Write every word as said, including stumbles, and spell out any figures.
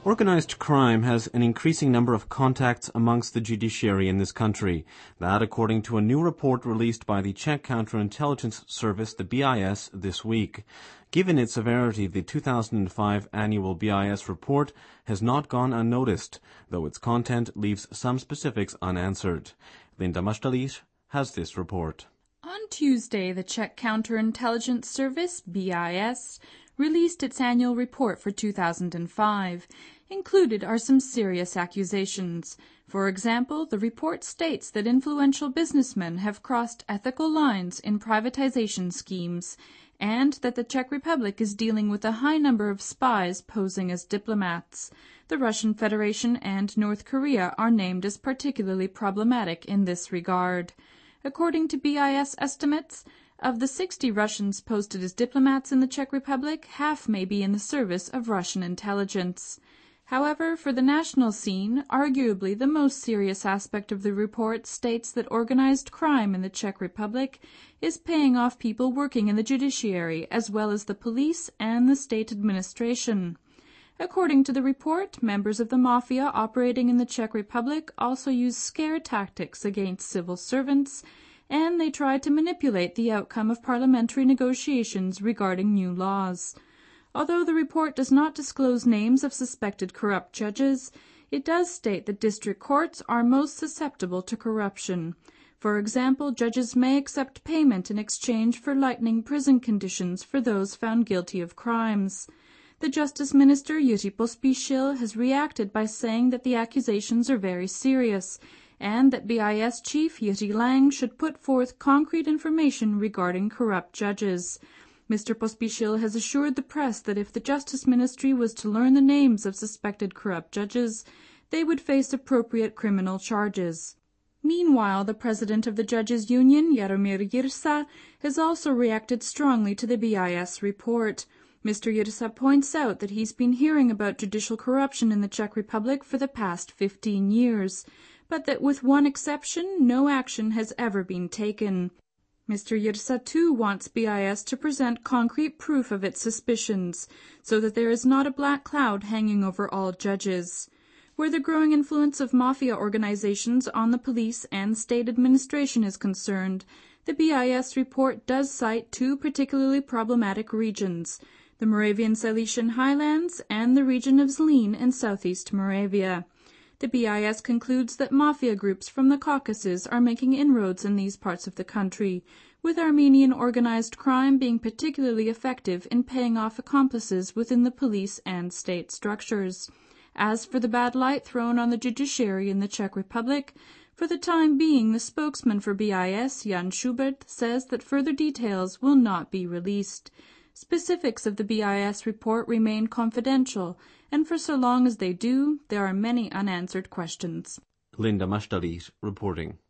Organized crime has an increasing number of contacts amongst the judiciary in this country. That, according to a new report released by the Czech Counterintelligence Service, the B I S, this week. Given its severity, the two thousand five annual B I S report has not gone unnoticed, though its content leaves some specifics unanswered. Linda Mastalis has this report. On Tuesday, the Czech Counterintelligence Service, B I S, released its annual report for two thousand five. Included are some serious accusations. For example, the report states that influential businessmen have crossed ethical lines in privatization schemes, and that the Czech Republic is dealing with a high number of spies posing as diplomats. The Russian Federation and North Korea are named as particularly problematic in this regard. According to B I S estimates, of the sixty Russians posted as diplomats in the Czech Republic, half may be in the service of Russian intelligence. However, for the national scene, arguably the most serious aspect of the report states that organized crime in the Czech Republic is paying off people working in the judiciary, as well as the police and the state administration. According to the report, members of the mafia operating in the Czech Republic also use scare tactics against civil servants, and they try to manipulate the outcome of parliamentary negotiations regarding new laws. Although the report does not disclose names of suspected corrupt judges, it does state that district courts are most susceptible to corruption. For example, judges may accept payment in exchange for lightening prison conditions for those found guilty of crimes. The Justice Minister, Jiří Pospíšil, has reacted by saying that the accusations are very serious, and that B I S Chief Jiří Lang should put forth concrete information regarding corrupt judges. Mister Pospíšil has assured the press that if the Justice Ministry was to learn the names of suspected corrupt judges, they would face appropriate criminal charges. Meanwhile, the president of the Judges Union, Jaromír Jirsa, has also reacted strongly to the B I S report. Mister Jirsa points out that he's been hearing about judicial corruption in the Czech Republic for the past fifteen years, but that with one exception, no action has ever been taken. Mister Jirsa too wants B I S to present concrete proof of its suspicions, so that there is not a black cloud hanging over all judges. Where the growing influence of mafia organizations on the police and state administration is concerned, the B I S report does cite two particularly problematic regions, the Moravian Silesian Highlands and the region of Zlín in southeast Moravia. The B I S concludes that mafia groups from the Caucasus are making inroads in these parts of the country, with Armenian organized crime being particularly effective in paying off accomplices within the police and state structures. As for the bad light thrown on the judiciary in the Czech Republic, for the time being the spokesman for B I S, Jan Schubert, says that further details will not be released. Specifics of the B I S report remain confidential, and for so long as they do, there are many unanswered questions. Linda Mastalis reporting.